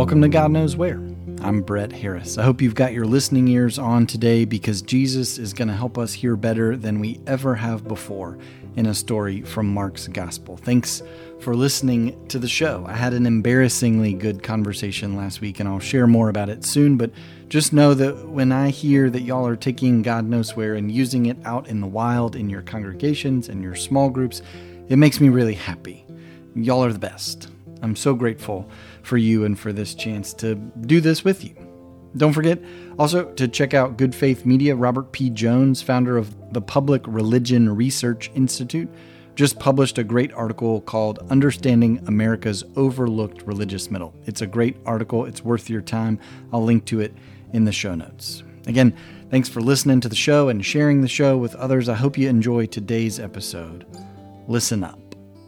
Welcome to God Knows Where. I'm Brett Harris. I hope you've got your listening ears on today because Jesus is going to help us hear better than we ever have before in a story from Mark's Gospel. Thanks for listening to the show. I had an embarrassingly good conversation last week, and I'll share more about it soon, but just know that when I hear that y'all are taking God Knows Where and using it out in the wild in your congregations and your small groups, it makes me really happy. Y'all are the best. I'm so grateful for you and for this chance to do this with you. Don't forget also to check out Good Faith Media. Robert P. Jones, founder of the Public Religion Research Institute, just published a great article called Understanding America's Overlooked Religious Middle. It's a great article. It's worth your time. I'll link to it in the show notes. Again, thanks for listening to the show and sharing the show with others. I hope you enjoy today's episode. Listen up.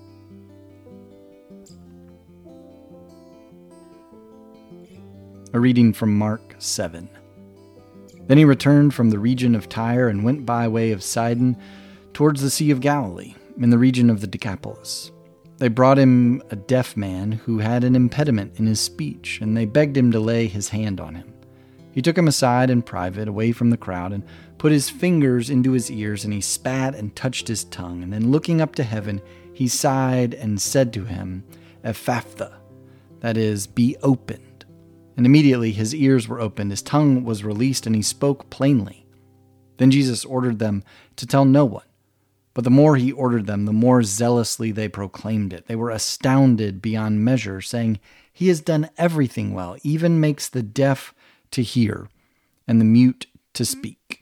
A reading from Mark 7. Then he returned from the region of Tyre and went by way of Sidon towards the Sea of Galilee, in the region of the Decapolis. They brought him a deaf man who had an impediment in his speech, and they begged him to lay his hand on him. He took him aside in private, away from the crowd, and put his fingers into his ears, and he spat and touched his tongue. And then looking up to heaven, he sighed and said to him, Ephphatha, that is, be opened. And immediately his ears were opened, his tongue was released, and he spoke plainly. Then Jesus ordered them to tell no one. But the more he ordered them, the more zealously they proclaimed it. They were astounded beyond measure, saying, He has done everything well, even makes the deaf to hear and the mute to speak.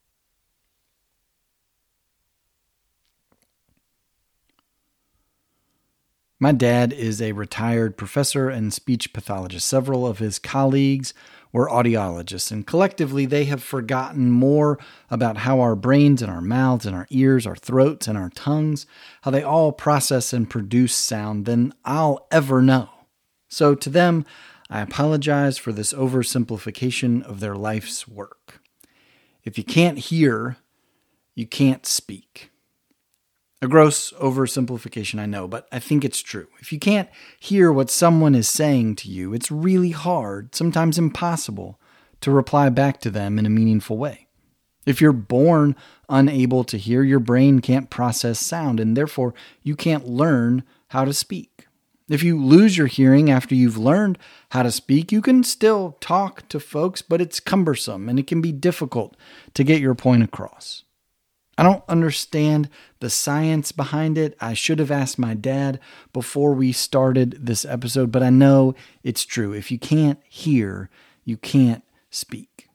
My dad is a retired professor and speech pathologist. Several of his colleagues were audiologists, and collectively they have forgotten more about how our brains and our mouths and our ears, our throats and our tongues, how they all process and produce sound than I'll ever know. So to them, I apologize for this oversimplification of their life's work. If you can't hear, you can't speak. A gross oversimplification, I know, but I think it's true. If you can't hear what someone is saying to you, it's really hard, sometimes impossible, to reply back to them in a meaningful way. If you're born unable to hear, your brain can't process sound, and therefore you can't learn how to speak. If you lose your hearing after you've learned how to speak, you can still talk to folks, but it's cumbersome and it can be difficult to get your point across. I don't understand the science behind it. I should have asked my dad before we started this episode, but I know it's true. If you can't hear, you can't speak.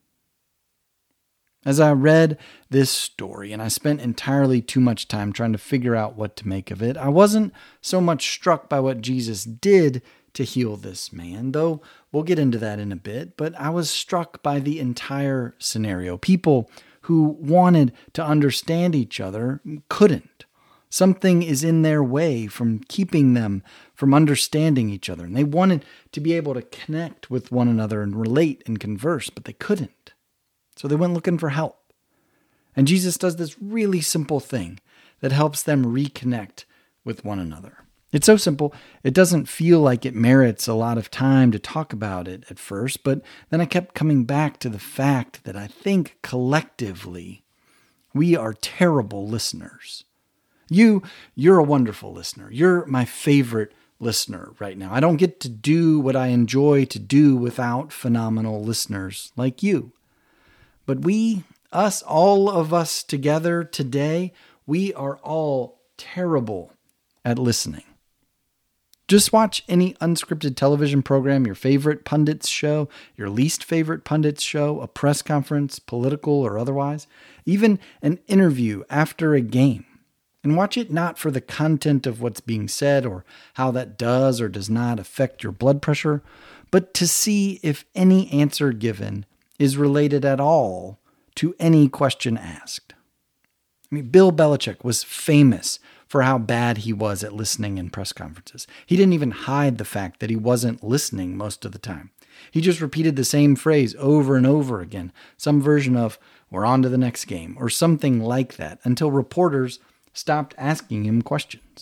As I read this story, and I spent entirely too much time trying to figure out what to make of it, I wasn't so much struck by what Jesus did to heal this man, though we'll get into that in a bit, but I was struck by the entire scenario. People who wanted to understand each other couldn't. Something is in their way from keeping them from understanding each other. And they wanted to be able to connect with one another and relate and converse, but they couldn't. So they went looking for help. And Jesus does this really simple thing that helps them reconnect with one another. It's so simple, it doesn't feel like it merits a lot of time to talk about it at first, but then I kept coming back to the fact that I think collectively we are terrible listeners. You're a wonderful listener. You're my favorite listener right now. I don't get to do what I enjoy to do without phenomenal listeners like you. But all of us together today, we are all terrible at listening. Just watch any unscripted television program, your favorite pundit's show, your least favorite pundit's show, a press conference, political or otherwise, even an interview after a game. And watch it not for the content of what's being said or how that does or does not affect your blood pressure, but to see if any answer given is related at all to any question asked. Bill Belichick was famous for how bad he was at listening in press conferences. He didn't even hide the fact that he wasn't listening most of the time. He just repeated the same phrase over and over again, some version of, we're on to the next game, or something like that, until reporters stopped asking him questions.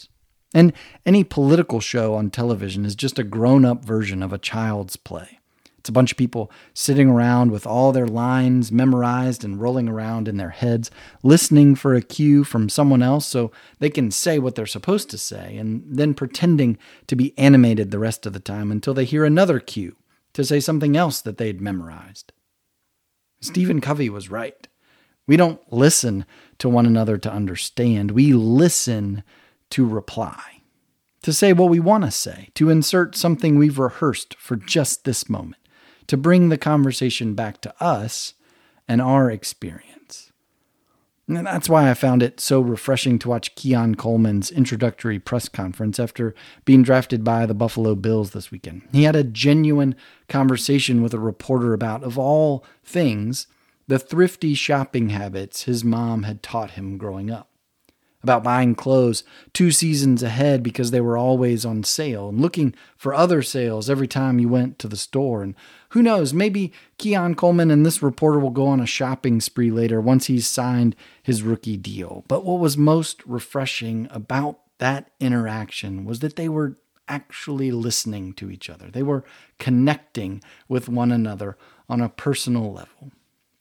And any political show on television is just a grown-up version of a child's play. It's a bunch of people sitting around with all their lines memorized and rolling around in their heads, listening for a cue from someone else so they can say what they're supposed to say, and then pretending to be animated the rest of the time until they hear another cue to say something else that they'd memorized. Stephen Covey was right. We don't listen to one another to understand. We listen to reply, to say what we want to say, to insert something we've rehearsed for just this moment, to bring the conversation back to us and our experience. And that's why I found it so refreshing to watch Keon Coleman's introductory press conference after being drafted by the Buffalo Bills this weekend. He had a genuine conversation with a reporter about, of all things, the thrifty shopping habits his mom had taught him growing up. About buying clothes 2 seasons ahead because they were always on sale and looking for other sales every time you went to the store. And who knows, maybe Keon Coleman and this reporter will go on a shopping spree later once he's signed his rookie deal. But what was most refreshing about that interaction was that they were actually listening to each other. They were connecting with one another on a personal level.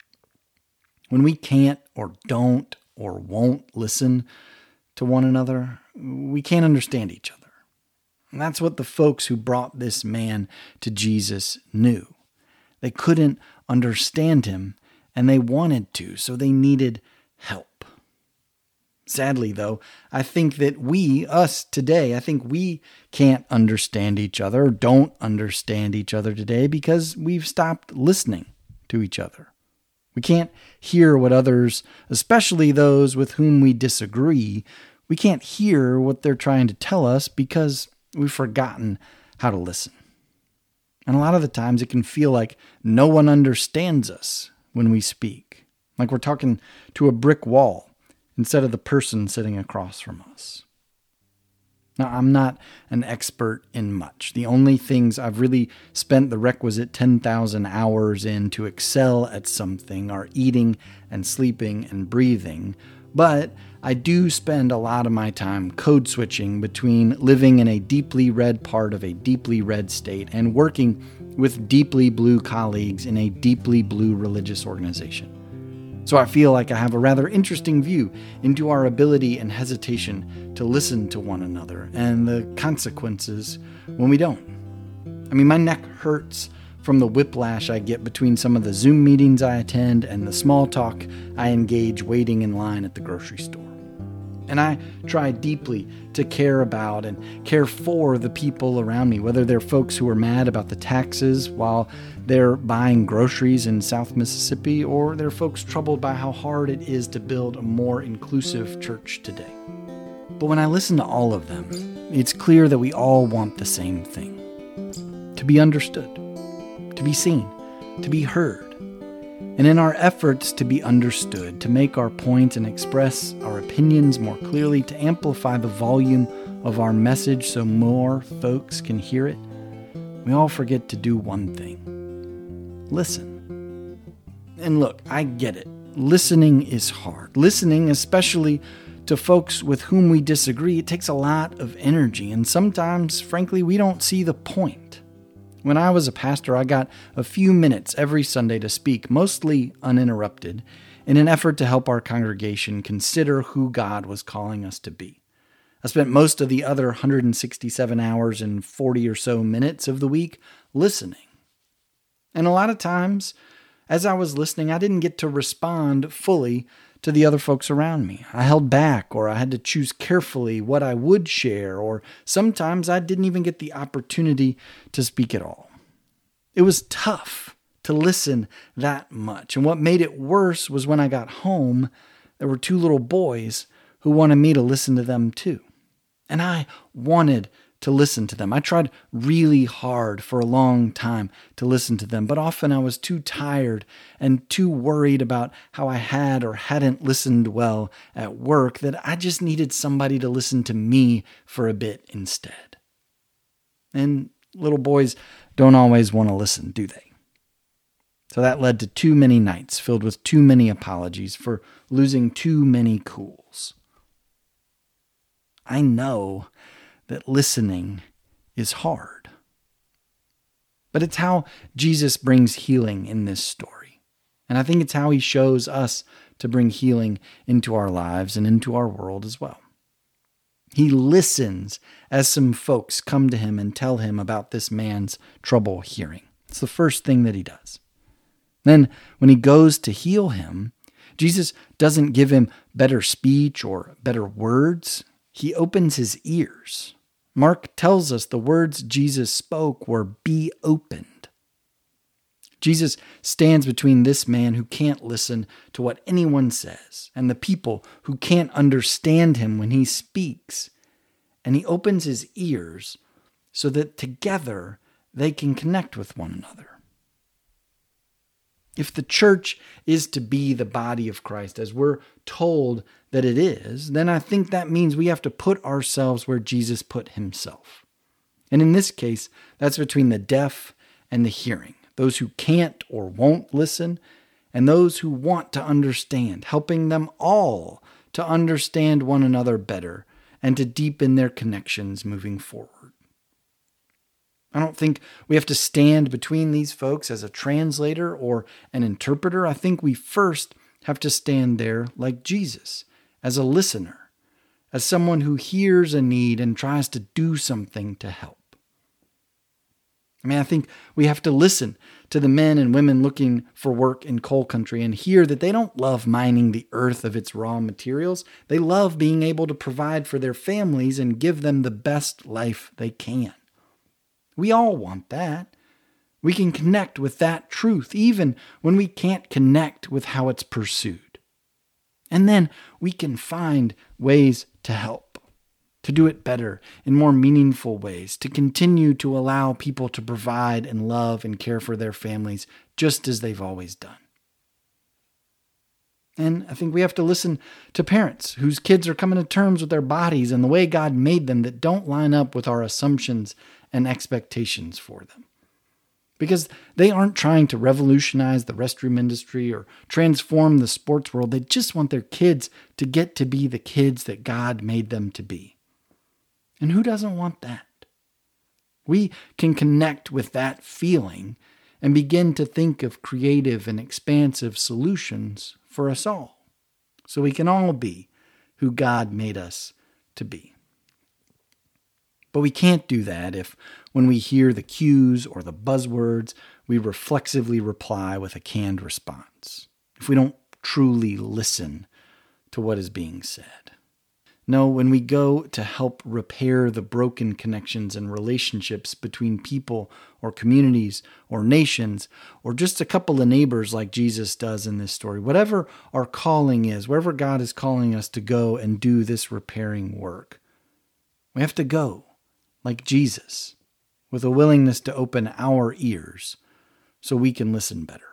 When we can't or don't or won't listen to one another, we can't understand each other. And that's what the folks who brought this man to Jesus knew. They couldn't understand him, and they wanted to, so they needed help. Sadly, though, I think that us today, I think we can't understand each other, or don't understand each other today because we've stopped listening to each other. We can't hear what others, especially those with whom we disagree, we can't hear what they're trying to tell us because we've forgotten how to listen. And a lot of the times it can feel like no one understands us when we speak, like we're talking to a brick wall instead of the person sitting across from us. Now, I'm not an expert in much. The only things I've really spent the requisite 10,000 hours in to excel at something are eating and sleeping and breathing. But I do spend a lot of my time code switching between living in a deeply red part of a deeply red state and working with deeply blue colleagues in a deeply blue religious organization. So I feel like I have a rather interesting view into our ability and hesitation to listen to one another and the consequences when we don't. I mean, my neck hurts from the whiplash I get between some of the Zoom meetings I attend and the small talk I engage waiting in line at the grocery store. And I try deeply to care about and care for the people around me, whether they're folks who are mad about the taxes while they're buying groceries in South Mississippi, or they're folks troubled by how hard it is to build a more inclusive church today. But when I listen to all of them, it's clear that we all want the same thing: to be understood, to be seen, to be heard. And in our efforts to be understood, to make our point and express our opinions more clearly, to amplify the volume of our message so more folks can hear it, we all forget to do one thing: listen. And look, I get it. Listening is hard. Listening, especially to folks with whom we disagree, it takes a lot of energy. And sometimes, frankly, we don't see the point. When I was a pastor, I got a few minutes every Sunday to speak, mostly uninterrupted, in an effort to help our congregation consider who God was calling us to be. I spent most of the other 167 hours and 40 or so minutes of the week listening. And a lot of times, as I was listening, I didn't get to respond fully to the other folks around me. I held back, or I had to choose carefully what I would share, or sometimes I didn't even get the opportunity to speak at all. It was tough to listen that much. And what made it worse was when I got home, there were 2 little boys who wanted me to listen to them too. And I wanted to listen to them. I tried really hard for a long time to listen to them, but often I was too tired and too worried about how I had or hadn't listened well at work that I just needed somebody to listen to me for a bit instead. And little boys don't always want to listen, do they? So that led to too many nights filled with too many apologies for losing too many cools. I know that listening is hard. But it's how Jesus brings healing in this story. And I think it's how he shows us to bring healing into our lives and into our world as well. He listens as some folks come to him and tell him about this man's trouble hearing. It's the first thing that he does. Then, when he goes to heal him, Jesus doesn't give him better speech or better words. He opens his ears. Mark tells us the words Jesus spoke were, "Be opened." Jesus stands between this man who can't listen to what anyone says and the people who can't understand him when he speaks. And he opens his ears so that together they can connect with one another. If the church is to be the body of Christ, as we're told that it is, then I think that means we have to put ourselves where Jesus put himself. And in this case, that's between the deaf and the hearing, those who can't or won't listen, and those who want to understand, helping them all to understand one another better and to deepen their connections moving forward. I don't think we have to stand between these folks as a translator or an interpreter. I think we first have to stand there like Jesus, as a listener, as someone who hears a need and tries to do something to help. I think we have to listen to the men and women looking for work in coal country and hear that they don't love mining the earth of its raw materials. They love being able to provide for their families and give them the best life they can. We all want that. We can connect with that truth even when we can't connect with how it's pursued. And then we can find ways to help, to do it better in more meaningful ways, to continue to allow people to provide and love and care for their families just as they've always done. And I think we have to listen to parents whose kids are coming to terms with their bodies and the way God made them that don't line up with our assumptions and expectations for them. Because they aren't trying to revolutionize the restroom industry or transform the sports world. They just want their kids to get to be the kids that God made them to be. And who doesn't want that? We can connect with that feeling and begin to think of creative and expansive solutions for us all, so we can all be who God made us to be. But we can't do that if, when we hear the cues or the buzzwords, we reflexively reply with a canned response, if we don't truly listen to what is being said. No, when we go to help repair the broken connections and relationships between people or communities or nations, or just a couple of neighbors like Jesus does in this story, whatever our calling is, wherever God is calling us to go and do this repairing work, we have to go like Jesus, with a willingness to open our ears so we can listen better.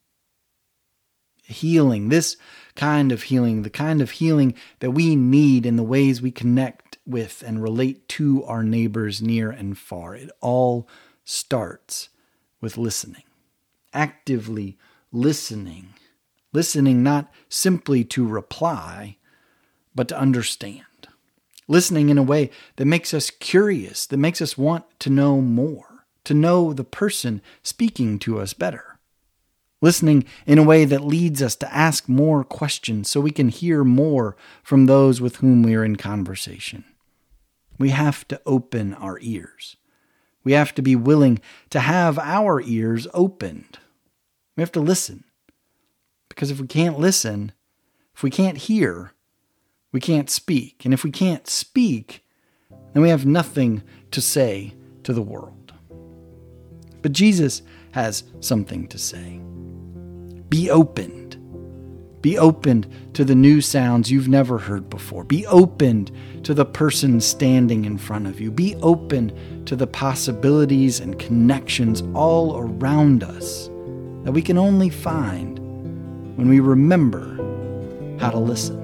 Healing, this kind of healing, the kind of healing that we need in the ways we connect with and relate to our neighbors near and far. It all starts with listening, actively listening not simply to reply, but to understand. Listening in a way that makes us curious, that makes us want to know more, to know the person speaking to us better. Listening in a way that leads us to ask more questions so we can hear more from those with whom we are in conversation. We have to open our ears. We have to be willing to have our ears opened. We have to listen. Because if we can't listen, if we can't hear, we can't speak. And if we can't speak, then we have nothing to say to the world. But Jesus has something to say. Be opened. Be opened to the new sounds you've never heard before. Be opened to the person standing in front of you. Be open to the possibilities and connections all around us that we can only find when we remember how to listen.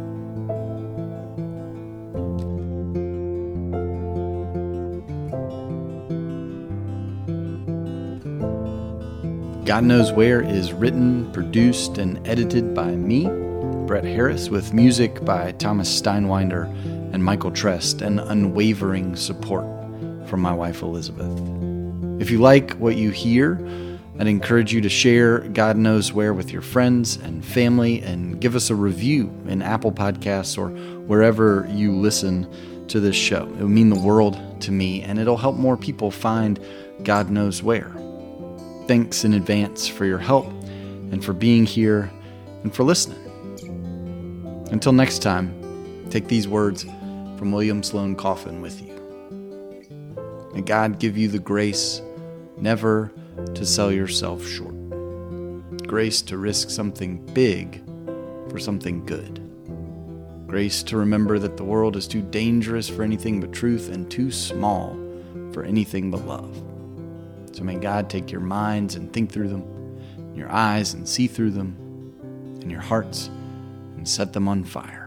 God Knows Where is written, produced, and edited by me, Brett Harris, with music by Thomas Steinwinder and Michael Trest, and unwavering support from my wife, Elizabeth. If you like what you hear, I'd encourage you to share God Knows Where with your friends and family, and give us a review in Apple Podcasts or wherever you listen to this show. It would mean the world to me, and it'll help more people find God Knows Where. Thanks in advance for your help and for being here and for listening. Until next time, take these words from William Sloane Coffin with you. May God give you the grace never to sell yourself short. Grace to risk something big for something good. Grace to remember that the world is too dangerous for anything but truth and too small for anything but love. So may God take your minds and think through them, your eyes and see through them, and your hearts and set them on fire.